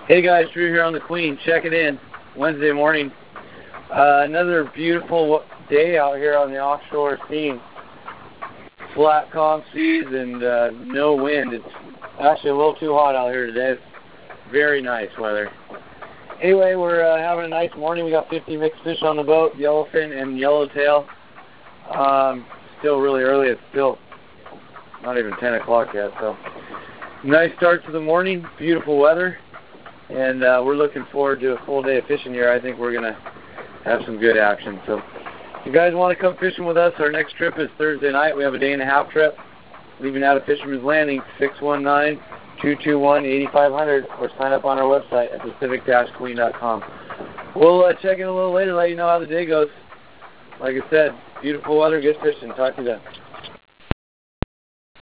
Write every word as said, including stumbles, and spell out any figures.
Hey guys, Drew here on the Queen. Check it in. Wednesday morning. Uh, another beautiful day out here on the offshore scene. Flat calm seas and uh, no wind. It's actually a little too hot out here today. It's very nice weather. Anyway, we're uh, having a nice morning. We got fifty mixed fish on the boat, yellowfin and yellowtail. Um, still really early. It's still not even ten o'clock yet. So nice start to the morning. Beautiful weather. And uh, we're looking forward to a full day of fishing here. I think we're going to have some good action. So if you guys want to come fishing with us, our next trip is Thursday night. We have a day and a half trip leaving out of Fisherman's Landing, six one nine, two two one, eight five zero zero, or sign up on our website at pacific dash queen dot com. We'll uh, check in a little later, let you know how the day goes. Like I said, beautiful weather, good fishing. Talk to you then.